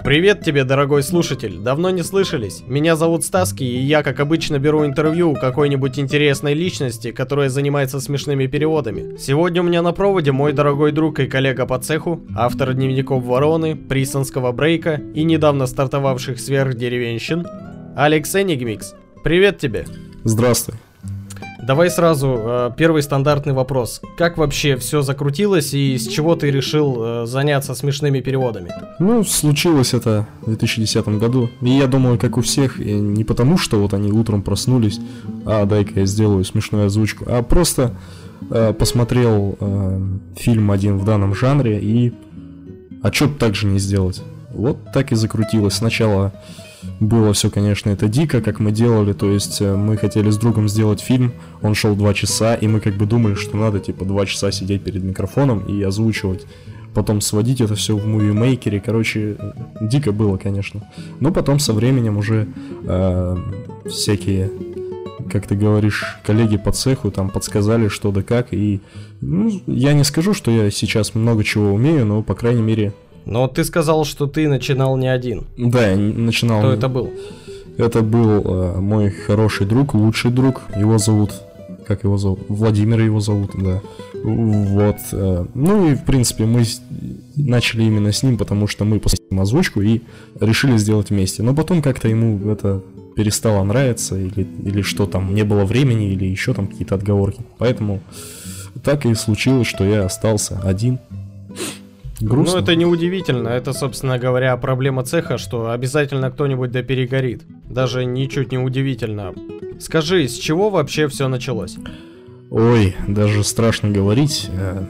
Привет тебе, дорогой слушатель, давно не слышались. Меня зовут Стаски, и я, как обычно, беру интервью у какой-нибудь интересной личности, которая занимается смешными переводами. Сегодня у меня на проводе мой дорогой друг и коллега по цеху, автор дневников Вороны, Присонского Брейка и недавно стартовавших сверхдеревенщин, Алекс Энигмикс. Привет тебе. Здравствуй. Давай сразу первый стандартный вопрос. Как вообще все закрутилось и с чего ты решил заняться смешными переводами? Случилось это в 2010 году. И я думаю, как у всех, и не потому, что вот они утром проснулись, дай-ка я сделаю смешную озвучку, а просто посмотрел фильм один в данном жанре и... А чё бы так же не сделать? Вот так и закрутилось. Сначала было все, конечно, это дико, как мы делали, то есть мы хотели с другом сделать фильм, он шел 2 часа, и мы как бы думали, что надо 2 часа сидеть перед микрофоном и озвучивать, потом сводить это все в муви-мейкере, короче, дико было, конечно. Но потом со временем уже всякие, как ты говоришь, коллеги по цеху там подсказали что да как, и я не скажу, что я сейчас много чего умею, но, по крайней мере... Но ты сказал, что ты начинал не один. Да, я начинал. Кто это был? Это был мой хороший друг, лучший друг. Его зовут... Как его зовут? Владимир его зовут, да. Вот. И, в принципе, мы начали именно с ним, потому что мы посмотрели озвучку и решили сделать вместе. Но потом как-то ему это перестало нравиться, или что там, не было времени, или еще там какие-то отговорки. Поэтому так и случилось, что я остался один. Грустно. Это не удивительно, это, собственно говоря, проблема цеха, что обязательно кто-нибудь да перегорит. Даже ничуть не удивительно. Скажи, с чего вообще все началось? Ой, даже страшно говорить.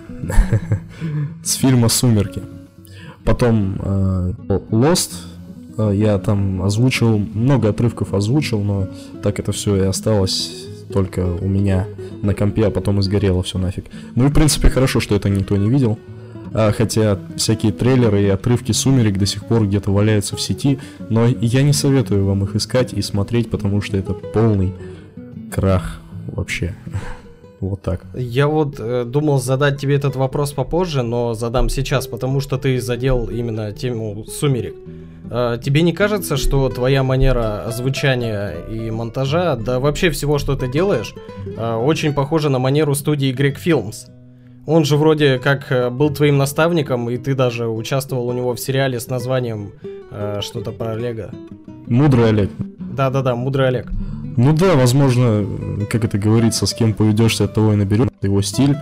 С фильма «Сумерки». Потом Lost. Я там озвучил, много отрывков озвучил, но так это все и осталось только у меня на компе, а потом и сгорело все нафиг. И в принципе хорошо, что это никто не видел. Хотя всякие трейлеры и отрывки «Сумерек» до сих пор где-то валяются в сети, но я не советую вам их искать и смотреть, потому что это полный крах вообще. Вот так. Я думал задать тебе этот вопрос попозже, но задам сейчас, потому что ты задел именно тему «Сумерек». Тебе не кажется, что твоя манера озвучания и монтажа, да вообще всего, что ты делаешь, очень похожа на манеру студии Greek Films? Он же вроде как был твоим наставником, и ты даже участвовал у него в сериале с названием что-то про Олега. Мудрый Олег. Да, Мудрый Олег. Возможно, как это говорится, с кем поведешься, от того и наберешь, его стиль.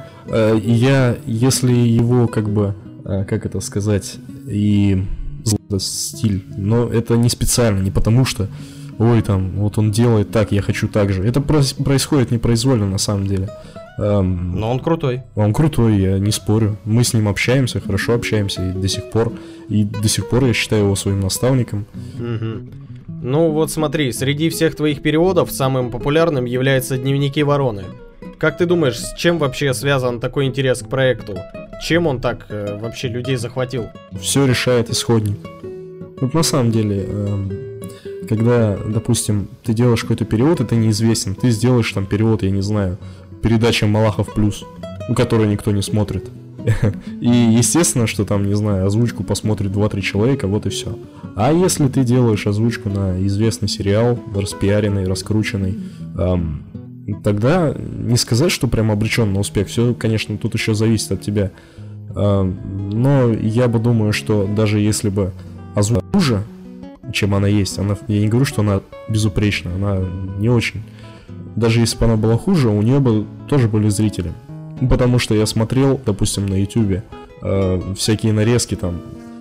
Если его как это сказать, и стиль, но это не специально, не потому что, вот он делает так, я хочу так же. Это происходит непроизвольно на самом деле. Но он крутой. Он крутой, я не спорю. Мы с ним общаемся, хорошо общаемся и до сих пор. И до сих пор я считаю его своим наставником. Угу. Смотри, среди всех твоих переводов самым популярным является «Дневники Вороны». Как ты думаешь, с чем вообще связан такой интерес к проекту? Чем он так вообще людей захватил? Все решает исходник. На самом деле, когда, допустим, ты делаешь какой-то перевод, это неизвестен. Ты сделаешь там перевод, я не знаю, передача «Малахов плюс», которую никто не смотрит. И естественно, что там, не знаю, озвучку посмотрит 2-3 человека, вот и все. А если ты делаешь озвучку на известный сериал, распиаренный, раскрученный, тогда не сказать, что прям обречен на успех. Все, конечно, тут еще зависит от тебя. Но я бы думаю, что даже если бы озвучка хуже, чем она есть, я не говорю, что она безупречна, она не очень. Даже если бы она была хуже, у нее бы тоже были зрители. Потому что я смотрел, допустим, на ютубе всякие нарезки там,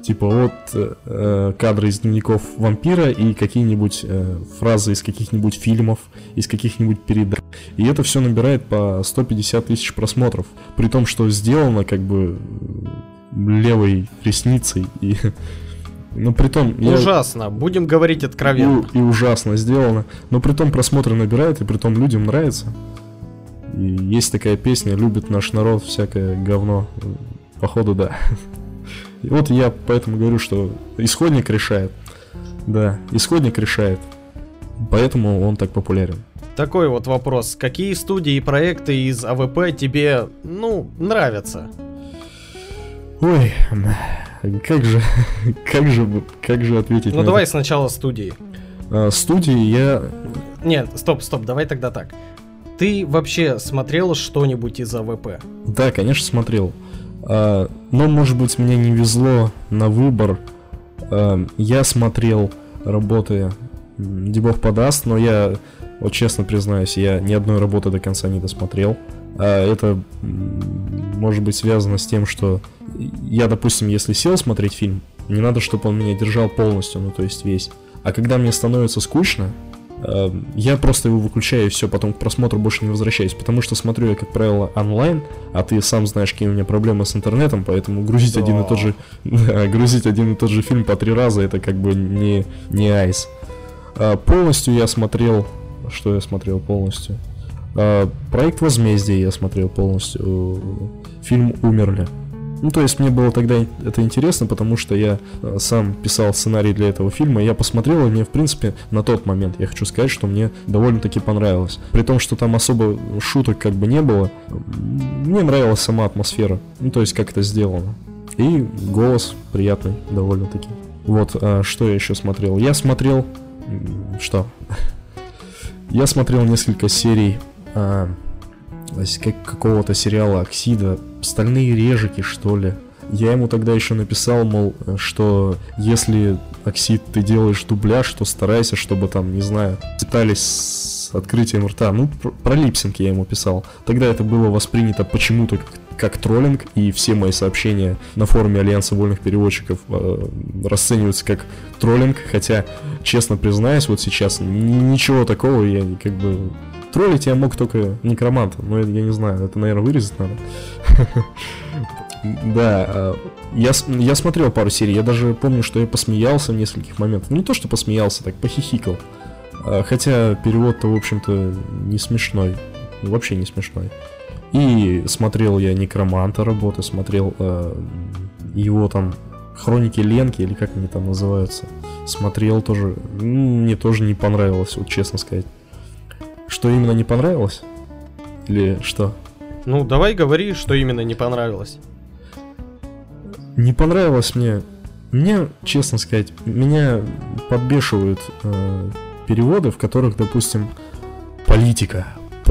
кадры из дневников вампира и какие-нибудь фразы из каких-нибудь фильмов, из каких-нибудь передач. И это все набирает по 150 тысяч просмотров. При том, что сделано левой ресницей и... притом... Ужасно, будем говорить откровенно. И ужасно сделано. Но притом просмотры набирают, и притом людям нравится. И есть такая песня «Любит наш народ всякое говно». Походу, да. И вот я поэтому говорю, что исходник решает. Да, исходник решает. Поэтому он так популярен. Такой вот вопрос. Какие студии и проекты из АВП тебе, нравятся? Ой, как же ответить? Ну давай сначала студии. Студии я... Нет, стоп, давай тогда так. Ты вообще смотрел что-нибудь из АВП? Да, конечно, смотрел. Но, может быть, мне не везло на выбор. Я смотрел работы «Дебов подаст», но я, вот честно признаюсь, я ни одной работы до конца не досмотрел. Это может быть связано с тем, что я, допустим, если сел смотреть фильм, не надо, чтобы он меня держал полностью, ну то есть весь. А когда мне становится скучно, я просто его выключаю и все, потом к просмотру больше не возвращаюсь, потому что смотрю я, как правило, онлайн, а ты сам знаешь, какие у меня проблемы с интернетом, поэтому грузить один и тот же фильм по 3 раза, это как бы не айс. Полностью я смотрел... Что я смотрел полностью? Проект «Возмездие» я смотрел полностью. Фильм «Умерли». Ну, то есть мне было тогда это интересно, потому что я сам писал сценарий для этого фильма, и я посмотрел, и мне, в принципе, на тот момент, я хочу сказать, что мне довольно-таки понравилось. При том, что там особо шуток как бы не было, мне нравилась сама атмосфера, ну, то есть как это сделано. И голос приятный довольно-таки. Вот, что я еще смотрел? Я смотрел... Что? Я смотрел несколько серий какого-то сериала Оксида, «Стальные режики», что ли. Я ему тогда еще написал, мол, что если, Оксид, ты делаешь дубляж, то старайся, чтобы там, не знаю, пытались с открытием рта. Ну, про липсинг я ему писал. Тогда это было воспринято почему-то как троллинг, и все мои сообщения на форуме Альянса вольных переводчиков расцениваются как троллинг, хотя, честно признаюсь, вот сейчас ничего такого, я как бы... Троллить я мог только некроманта, но я не знаю, это, наверное, вырезать надо. Да, я смотрел пару серий, я даже помню, что я посмеялся в нескольких моментах. Ну, не то, что посмеялся, так похихикал. Хотя перевод-то, в общем-то, не смешной, вообще не смешной. И смотрел я некроманта работы, смотрел его там «Хроники Ленки», или как они там называются. Смотрел тоже, мне тоже не понравилось, вот честно сказать. Что именно не понравилось? Или что? Ну, давай говори, что именно не понравилось. Не понравилось мне, честно сказать, меня подбешивают переводы, в которых, допустим, политика,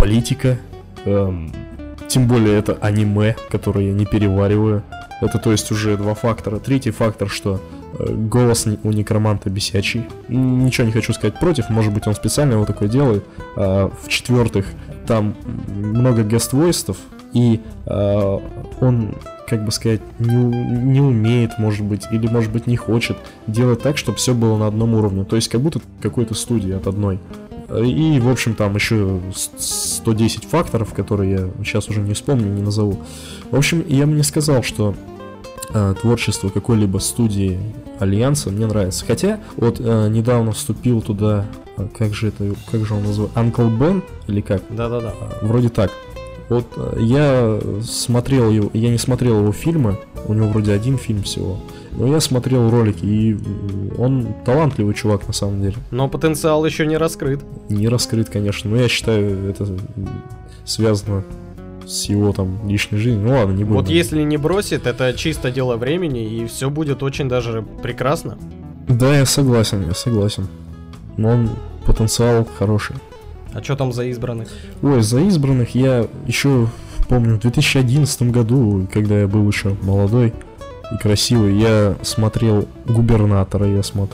тем более это аниме, которое я не перевариваю. Это, то есть, уже 2 фактора. Третий фактор, что голос у некроманта бесячий. Ничего не хочу сказать против, может быть, он специально его такое делает. В-четвертых, там много гест-войсов, и он, как бы сказать, не умеет, может быть, или, может быть, не хочет делать так, чтобы все было на одном уровне. То есть, как будто какой-то студии от одной. И, в общем, там еще 110 факторов, которые я сейчас уже не вспомню, не назову. В общем, я бы не сказал, что творчество какой-либо студии Альянса мне нравится. Хотя, вот недавно вступил туда, как же он называется, Uncle Ben, или как? Да-да-да. Вроде так. Вот я смотрел его, я не смотрел его фильмы, у него вроде 1 фильм всего. Но я смотрел ролики, и он талантливый чувак на самом деле. Но потенциал еще не раскрыт. Не раскрыт, конечно, но я считаю, это связано с его там личной жизнью. Ну ладно, не будем. Вот если не бросит, это чисто дело времени, и все будет очень даже прекрасно. Да, я согласен. Но он потенциал хороший. А что там за избранных? Ой, за избранных я еще помню в 2011 году, когда я был еще молодой и красивый, я смотрел «Губернатора»,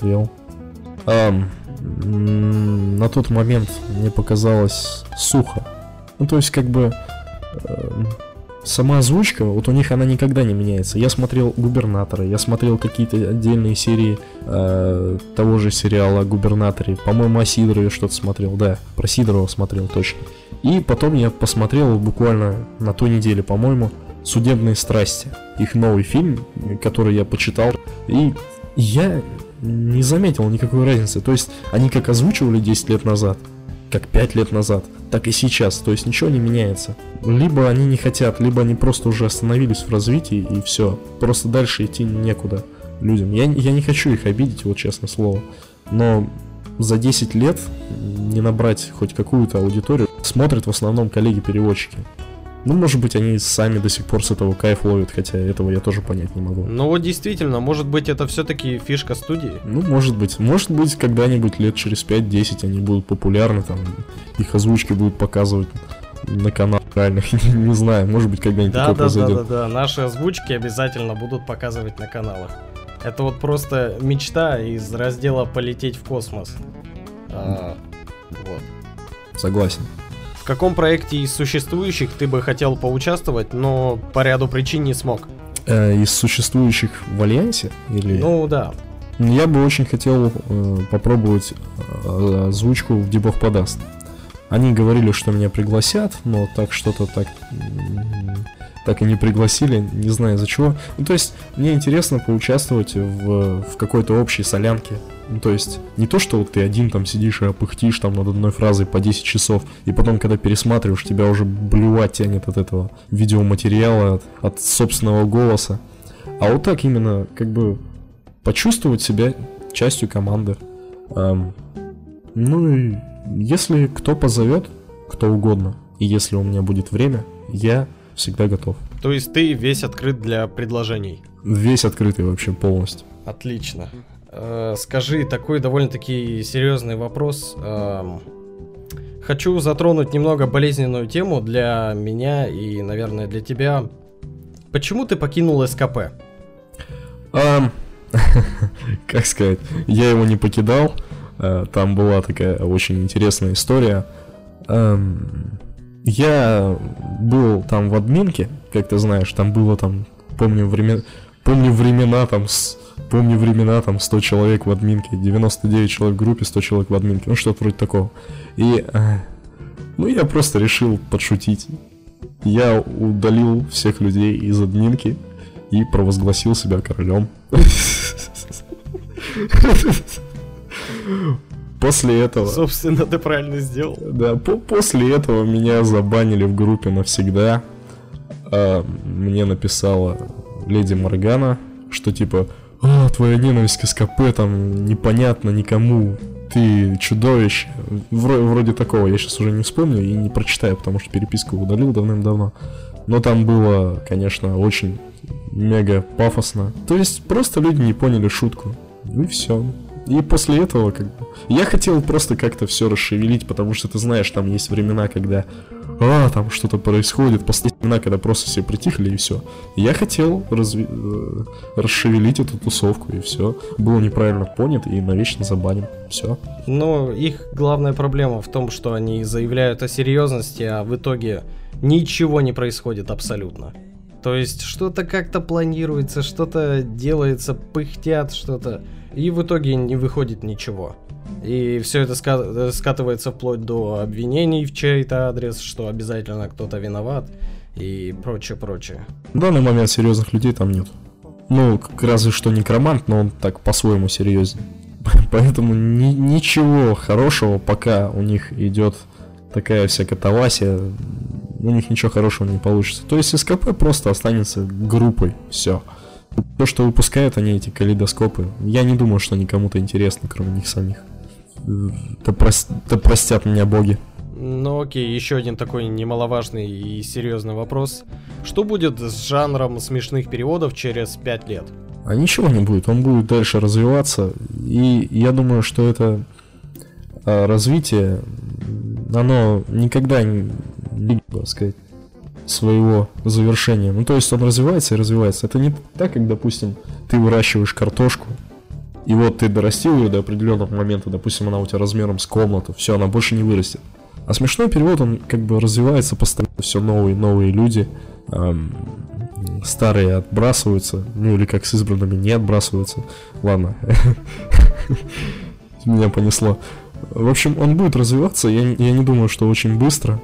на тот момент мне показалось сухо. Ну, то есть, как бы, сама озвучка, вот у них она никогда не меняется. Я смотрел «Губернатора», я смотрел какие-то отдельные серии того же сериала о губернаторе. По-моему, о Сидорове что-то смотрел, да, про Сидорова смотрел точно. И потом я посмотрел буквально на той неделе, по-моему, «Судебные страсти», их новый фильм, который я почитал, и я не заметил никакой разницы. То есть они как озвучивали 10 лет назад, как 5 лет назад, так и сейчас. То есть ничего не меняется. Либо они не хотят, либо они просто уже остановились в развитии, и все. Просто дальше идти некуда людям. Я не хочу их обидеть, вот честное слово. Но за 10 лет не набрать хоть какую-то аудиторию смотрят в основном коллеги-переводчики. Ну, может быть, они сами до сих пор с этого кайф ловят, хотя этого я тоже понять не могу. Ну вот действительно, может быть, это все-таки фишка студии? Ну, может быть. Может быть, когда-нибудь лет через 5-10 они будут популярны, там, их озвучки будут показывать на каналах реальных, не знаю, может быть, когда-нибудь такое произойдет. Да, наши озвучки обязательно будут показывать на каналах. Это вот просто мечта из раздела «Полететь в космос». Вот. Согласен. В каком проекте из существующих ты бы хотел поучаствовать, но по ряду причин не смог? Из существующих в Альянсе? Или... Ну да. Я бы очень хотел попробовать озвучку в «Где Бог подаст». Они говорили, что меня пригласят, но так что-то так и не пригласили, не знаю из-за чего. Ну, то есть, мне интересно поучаствовать в какой-то общей солянке. Ну, то есть, не то, что вот ты один там сидишь и опыхтишь там над одной фразой по 10 часов, и потом, когда пересматриваешь, тебя уже блювать тянет от этого видеоматериала, от собственного голоса. А вот так именно, как бы, почувствовать себя частью команды. Ну и если кто позовет, кто угодно, и если у меня будет время, я всегда готов. То есть ты весь открыт для предложений? Весь открытый вообще полностью. Отлично. Скажи, такой довольно-таки серьезный вопрос. Хочу затронуть немного болезненную тему для меня и, наверное, для тебя. Почему ты покинул СКП? Как сказать, я его не покидал. Там была такая очень интересная история. Я был там в админке, как ты знаешь, там было там, помню времена там 100 человек в админке, 99 человек в группе, 100 человек в админке, ну что-то вроде такого. И, ну я просто решил подшутить. Я удалил всех людей из админки и провозгласил себя королем. После этого... Собственно, ты правильно сделал. Да, после этого меня забанили в группе навсегда. Мне написала леди Моргана, что типа: твоя ненависть к СКП там непонятно никому, ты чудовище. Вроде такого, я сейчас уже не вспомню и не прочитаю, потому что переписку удалил давным-давно. Но там было, конечно, очень мега пафосно. То есть просто люди не поняли шутку. И все. И после этого, как бы, я хотел просто как-то все расшевелить, потому что ты знаешь, там есть времена, когда там что-то происходит, последние времена, когда просто все притихли и все. Я хотел расшевелить эту тусовку, и все. Было неправильно понято и навечно забанен. Все. Но их главная проблема в том, что они заявляют о серьезности, а в итоге ничего не происходит абсолютно. То есть что-то как-то планируется, что-то делается, пыхтят что-то, и в итоге не выходит ничего. И все это скатывается вплоть до обвинений в чей-то адрес, что обязательно кто-то виноват и прочее. В данный момент серьезных людей там нет. Ну, разве что некромант, но он так по-своему серьезен. Поэтому ничего хорошего, пока у них идет такая вся катавасия, у них ничего хорошего не получится. То есть СКП просто останется группой, все. То, что выпускают они, эти калейдоскопы, я не думаю, что они кому-то интересны, кроме них самих. Да простят меня боги. Ну окей, еще один такой немаловажный и серьезный вопрос. Что будет с жанром смешных переводов через 5 лет? А ничего не будет, он будет дальше развиваться. И я думаю, что это развитие, оно никогда не так сказать, своего завершения. Ну, то есть он развивается и развивается. Это не так, как, допустим, ты выращиваешь картошку, и вот ты дорастил ее до определенного момента, допустим, она у тебя размером с комнату, все, она больше не вырастет. А смешной перевод, он как бы развивается постоянно, все новые люди, старые отбрасываются, ну или как с избранными не отбрасываются. Ладно, меня понесло. В общем, он будет развиваться, я не думаю, что очень быстро.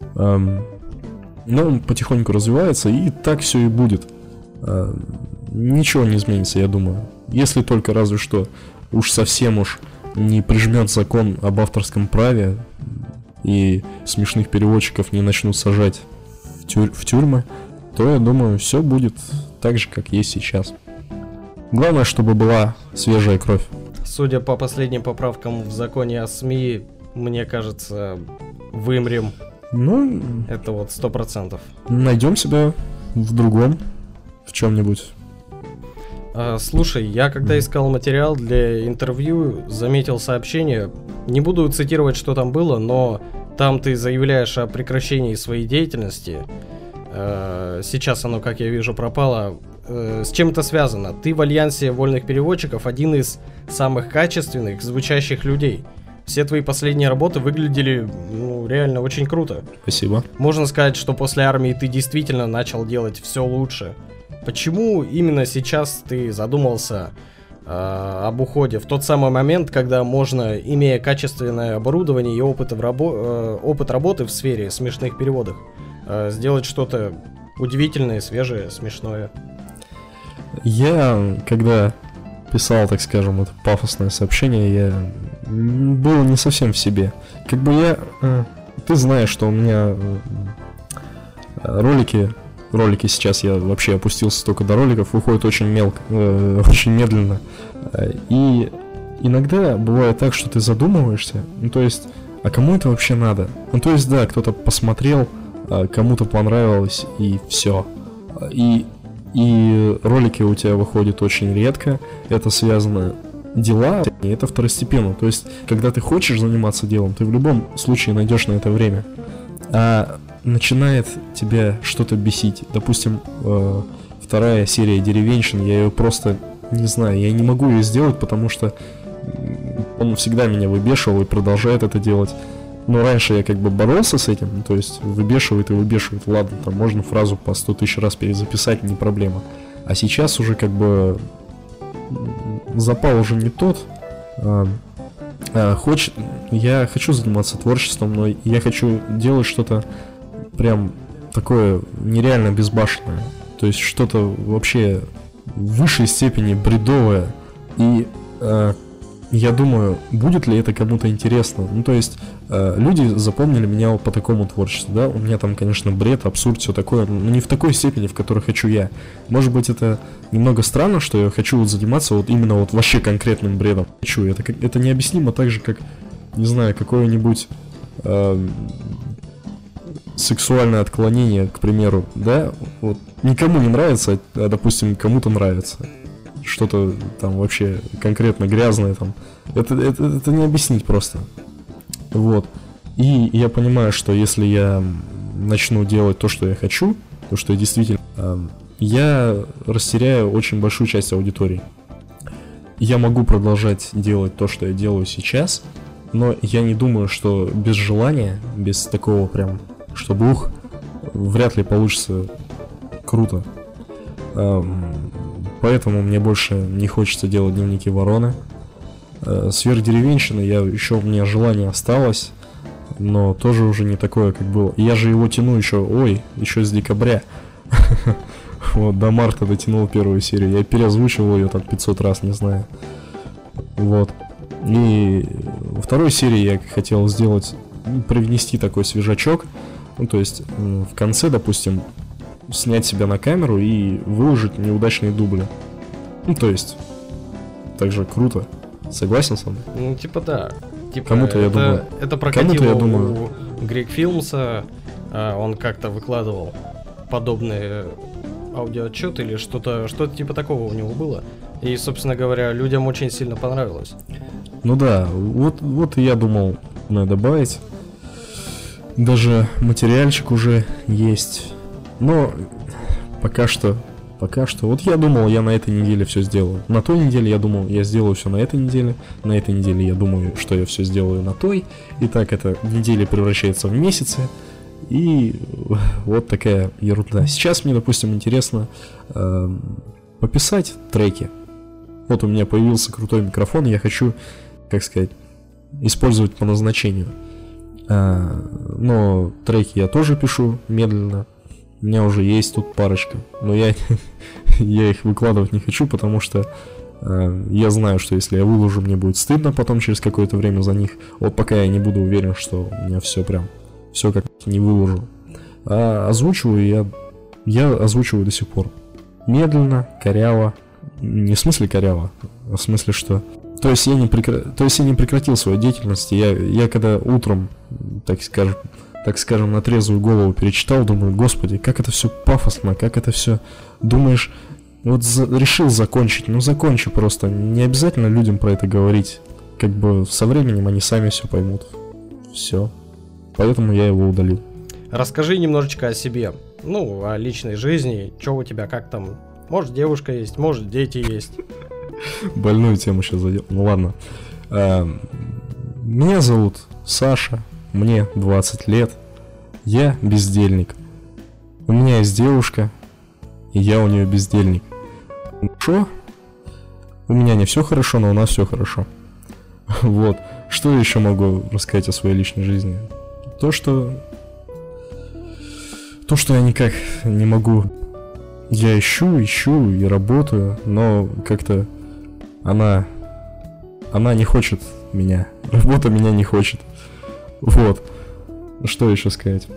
Но он потихоньку развивается, и так все и будет. Ничего не изменится, я думаю. Если только разве что уж совсем не прижмет закон об авторском праве, и смешных переводчиков не начнут сажать в тюрьмы, то, я думаю, все будет так же, как есть сейчас. Главное, чтобы была свежая кровь. Судя по последним поправкам в законе о СМИ, мне кажется, вымрем. Ну, Это вот 100%. найдем себя в другом, в чем-нибудь. Слушай, я когда искал материал для интервью, заметил сообщение. Не буду цитировать, что там было, но там ты заявляешь о прекращении своей деятельности. Сейчас оно, как я вижу, пропало. С чем это связано? Ты в альянсе вольных переводчиков один из самых качественных, звучащих людей. Все твои последние работы выглядели, реально очень круто. Спасибо. Можно сказать, что после армии ты действительно начал делать все лучше. Почему именно сейчас ты задумался об уходе? В тот самый момент, когда можно, имея качественное оборудование и опыт работы в сфере смешных переводов, сделать что-то удивительное, свежее, смешное. Я, когда писал, так скажем, это пафосное сообщение, я был не совсем в себе. Ты знаешь, что у меня ролики сейчас, я вообще опустился только до роликов, выходят очень очень медленно. И иногда бывает так, что ты задумываешься, а кому это вообще надо? Да, кто-то посмотрел, кому-то понравилось, и все. И ролики у тебя выходят очень редко, это связано дела, это второстепенно. То есть, когда ты хочешь заниматься делом, ты в любом случае найдешь на это время. А начинает тебя что-то бесить. Допустим, вторая серия «Деревенщин», я ее просто не знаю, я не могу ее сделать, потому что он всегда меня выбешивал и продолжает это делать. Но раньше я боролся с этим, то есть выбешивает и выбешивает. Ладно, там можно фразу по 100 тысяч раз перезаписать, не проблема. А сейчас уже запал уже не тот. Я хочу заниматься творчеством, но я хочу делать что-то прям такое нереально безбашенное. То есть что-то вообще в высшей степени бредовое. И я думаю, будет ли это кому-то интересно. Люди запомнили меня по такому творчеству, да? У меня там, конечно, бред, абсурд, все такое, но не в такой степени, в которой хочу я. Может быть, это немного странно, что я хочу заниматься именно вообще конкретным бредом. Это необъяснимо так же, как, не знаю, какое-нибудь сексуальное отклонение, к примеру, да? Никому не нравится, а, допустим, кому-то нравится. Что-то там вообще конкретно грязное там. Это не объяснить просто. И я понимаю, что если я начну делать то, что я хочу, то, что я действительно... я растеряю очень большую часть аудитории. Я могу продолжать делать то, что я делаю сейчас, но я не думаю, что без желания, без такого прям, чтобы вряд ли получится круто. Поэтому мне больше не хочется делать дневники вороны. Сверхдеревенщины, у меня желание осталось, но тоже уже не такое, как было. Я же его тяну еще с декабря. До марта дотянул первую серию. Я переозвучивал ее там 500 раз, не знаю. И во второй серии я хотел сделать, привнести такой свежачок. В конце, допустим, снять себя на камеру и выложить неудачные дубли. Также круто. Согласен со мной? Да. Кому-то, я думаю. Это прокатило у Грег Филмса. Он как-то выкладывал подобные аудиоотчеты или что-то типа такого у него было. И, собственно говоря, людям очень сильно понравилось. Вот и я думал, надо добавить. Даже материальчик уже есть. Но пока что. Я думал, я на этой неделе все сделаю. На той неделе я думал, я сделаю все на этой неделе. На этой неделе я думаю, что я все сделаю на той. И так эта неделя превращается в месяцы. И вот такая ерунда. Сейчас мне, допустим, интересно пописать треки. У меня появился крутой микрофон, я хочу, использовать по назначению. Но треки я тоже пишу медленно. У меня уже есть тут парочка, но я их выкладывать не хочу, потому что я знаю, что если я выложу, мне будет стыдно потом через какое-то время за них. Пока я не буду уверен, что у меня все как не выложу. А озвучиваю я озвучиваю до сих пор. Медленно, коряво. Не в смысле коряво, а в смысле, что... То есть я не прекратил свою деятельность. Я когда утром, так так скажем, на трезвую голову перечитал, думаю, господи, как это все пафосно, как это все, думаешь, вот решил закончить, ну закончи просто, не обязательно людям про это говорить, как бы со временем они сами все поймут, все, поэтому я его удалил. Расскажи немножечко о себе, ну, о личной жизни, что у тебя, как там, может девушка есть, может дети есть. Больную тему сейчас задел, ну ладно. Меня зовут Саша, мне 20 лет, я бездельник. У меня есть девушка, и я у нее бездельник. Хорошо? У меня не все хорошо, но у нас все хорошо. Вот. Что я еще могу рассказать о своей личной жизни? То, что я никак не могу. Я ищу и работаю, но как-то она не хочет меня. Работа меня не хочет. Вот. Что еще сказать?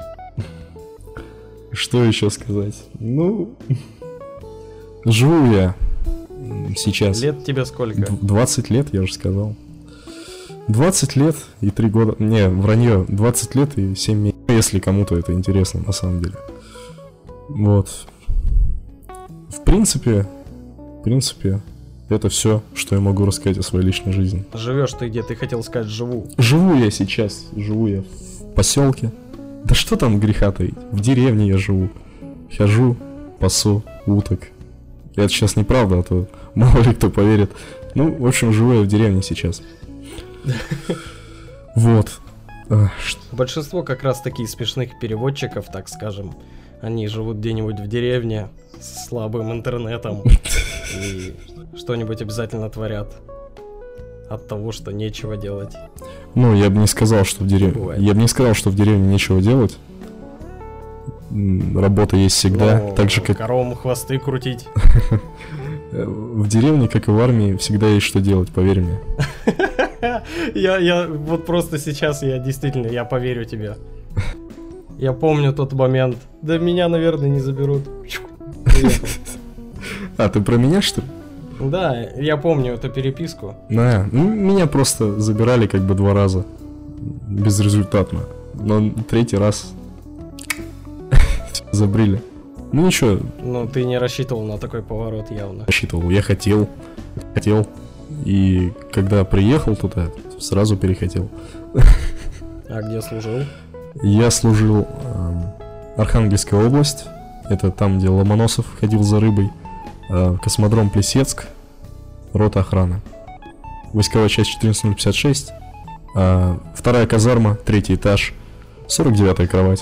Что еще сказать? Ну, живу я сейчас. Лет тебе сколько? 20 лет, я уже сказал. 20 лет и 3 года. Не, вранье. 20 лет и 7 месяцев. Если кому-то это интересно, на самом деле. Вот. В принципе, это все, что я могу рассказать о своей личной жизни. Живешь ты где? Ты хотел сказать живу. Живу я в поселке. Да что там греха таить? В деревне я живу. Хожу, пасу уток. Это сейчас неправда, а то мало ли кто поверит. Ну, в общем, живу я в деревне сейчас. Вот. Большинство как раз таких смешных переводчиков, так скажем, они живут где-нибудь в деревне с слабым интернетом и что-нибудь обязательно творят от того, что нечего делать. Ну, я бы не сказал, что в деревне нечего делать. Работа есть всегда, так же как коровам хвосты крутить. В деревне, как и в армии, всегда есть что делать, поверь мне. Я вот просто сейчас я поверю тебе. Я помню тот момент. Да меня, наверное, не заберут. А, ты про меня, что ли? Да, я помню эту переписку. Меня просто забирали как бы 2 раза. Безрезультатно. Но 3-й раз забрили. Ну ничего. Ну ты не рассчитывал на такой поворот явно. Рассчитывал, я хотел. И когда приехал туда, сразу перехотел. А где служил? Я служил Архангельская область. Это там, где Ломоносов ходил за рыбой. Космодром Плесецк. Рота охраны. Войсковая часть 14056. 2-я казарма, 3-й этаж. 49-я кровать.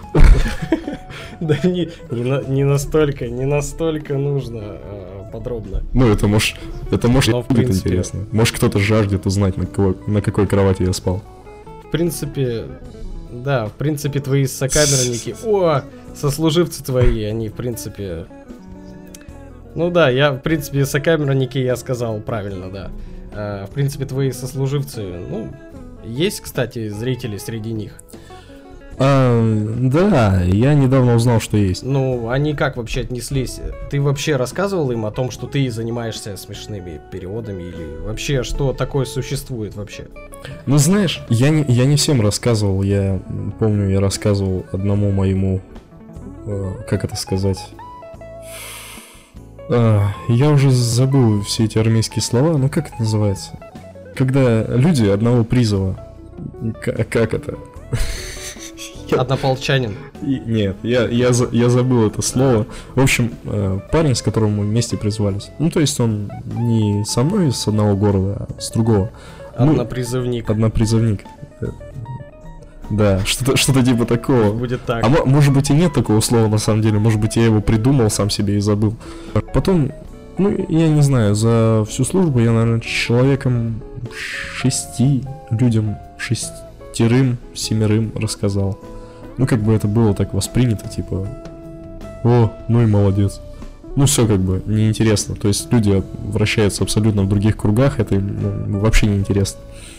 Да не настолько нужно подробно. Ну, это может будет интересно. Может, кто-то жаждет узнать, на какой кровати я спал. В принципе, твои сокамерники, сослуживцы твои, они, в принципе... Ну да, в принципе, сокамерники я сказал правильно, да. В принципе, твои сослуживцы, ну, есть, кстати, зрители среди них. Да, я недавно узнал, что есть. Ну, они как вообще отнеслись? Ты вообще рассказывал им о том, что ты занимаешься смешными переводами? Или вообще, что такое существует вообще? Ну, знаешь, я не всем рассказывал. Я помню, я рассказывал одному моему... как это сказать? Я уже забыл все эти армейские слова. Ну, как это называется? Когда люди одного призыва... Как это... Однополчанин. Нет, я забыл это слово. В общем, парень, с которым мы вместе призвались. Ну, то есть он не со мной с одного города, а с другого. Однопризывник. Однопризывник. Да, что-то типа такого. Будет так. А может быть и нет такого слова на самом деле. Может быть я его придумал сам себе и забыл. Потом, ну, я не знаю, за всю службу я, наверное, человеком 6 людям, 7 рассказал. Ну, как бы это было так воспринято, типа, ну и молодец. Ну, все как бы неинтересно. То есть люди вращаются абсолютно в других кругах, это вообще неинтересно.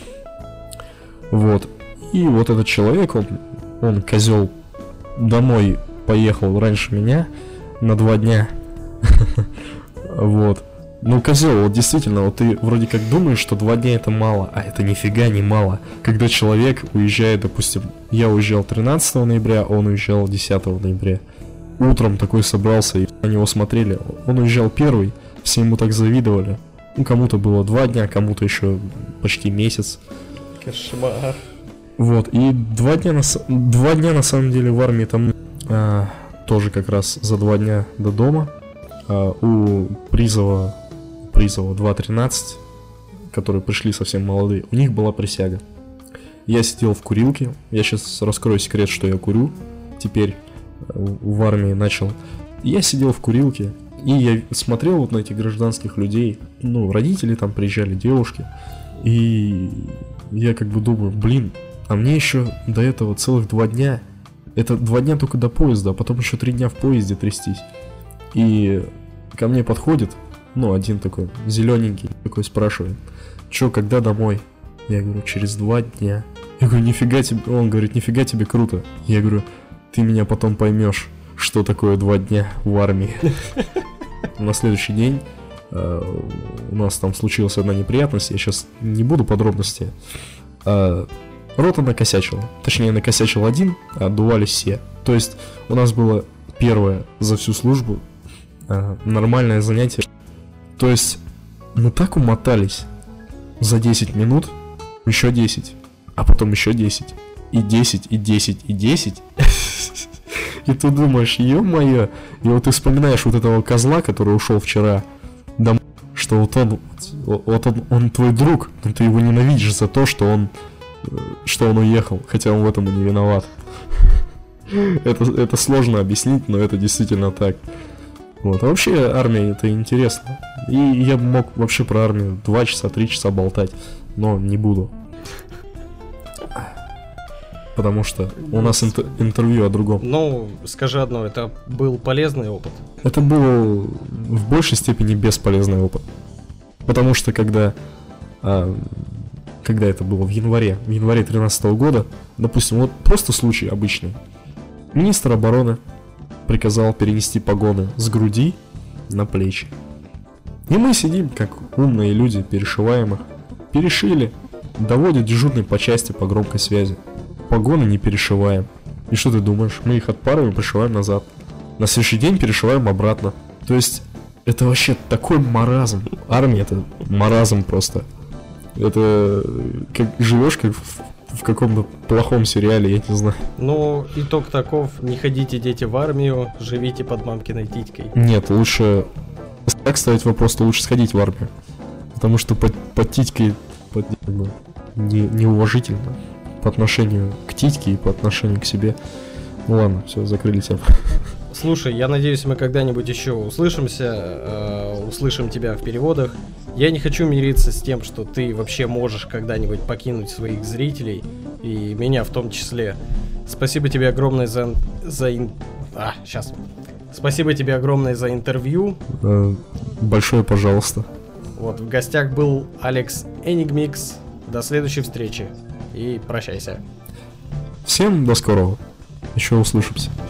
Вот. И вот этот человек, он козел, домой поехал раньше меня на 2 дня. Вот. Ну, козел, вот действительно, вот ты вроде как думаешь, что 2 дня это мало, а это нифига не мало. Когда человек уезжает, допустим, я уезжал 13 ноября, он уезжал 10 ноября. Утром такой собрался, и на него смотрели. Он уезжал первый, все ему так завидовали. Ну, кому-то было 2 дня, кому-то еще почти месяц. Кошмар. Вот, и 2 дня на самом деле в армии там тоже как раз за 2 дня до дома. У призова 2.13, которые пришли совсем молодые, у них была присяга. Я сидел в курилке, я сейчас раскрою секрет, что я курю, теперь в армии начал. Я сидел в курилке, и я смотрел вот на этих гражданских людей, ну, родители там приезжали, девушки, и я как бы думаю, блин, а мне еще до этого целых 2 дня, это 2 дня только до поезда, а потом еще 3 дня в поезде трястись. И ко мне подходит, ну, один такой, зелененький, такой спрашивает, чё, когда домой? Я говорю, через 2 дня. Я говорю, нифига тебе, он говорит, нифига тебе круто. Я говорю, ты меня потом поймешь, что такое 2 дня в армии. На следующий день у нас там случилась одна неприятность, я сейчас не буду подробности. Рота накосячила, точнее накосячил один, а отдувались все. То есть у нас было первое за всю службу нормальное занятие. То есть мы так умотались за 10 минут, еще 10, а потом еще 10, и 10, и 10, и 10. И ты думаешь, ё-моё, и вот ты вспоминаешь вот этого козла, который ушел вчера домой, что вот он твой друг, но ты его ненавидишь за то, что он уехал, хотя он в этом и не виноват. Это сложно объяснить, но это действительно так. Вот. А вообще армия это интересно. И я бы мог вообще про армию 2 часа, 3 часа болтать, но не буду. Потому что у нас интервью о другом. Ну, скажи одно, это был полезный опыт? Это был в большей степени бесполезный опыт. Потому что когда это было в январе 2013 года, допустим, вот просто случай обычный. Министр обороны приказал перенести погоны с груди на плечи. И мы сидим, как умные люди, перешиваем их. Перешили, доводят дежурный по части по громкой связи. Погоны не перешиваем. И что ты думаешь? Мы их отпарываем и пришиваем назад. На следующий день перешиваем обратно. То есть, это вообще такой маразм. Армия это маразм просто. Это как живешь как в каком-то плохом сериале, я не знаю. Ну, итог таков: не ходите, дети, в армию, живите под мамкиной титькой. Нет, лучше... Так ставить вопрос, то лучше сходить в армию. Потому что под титькой неуважительно по отношению к титьке и по отношению к себе. Ну ладно, все, закрыли тему. Слушай, я надеюсь, мы когда-нибудь еще услышимся, услышим тебя в переводах. Я не хочу мириться с тем, что ты вообще можешь когда-нибудь покинуть своих зрителей, и меня в том числе. Спасибо тебе огромное Спасибо тебе огромное за интервью. Большое пожалуйста. Вот, в гостях был Алекс Enigmix. До следующей встречи. И прощайся. Всем до скорого. Еще услышимся.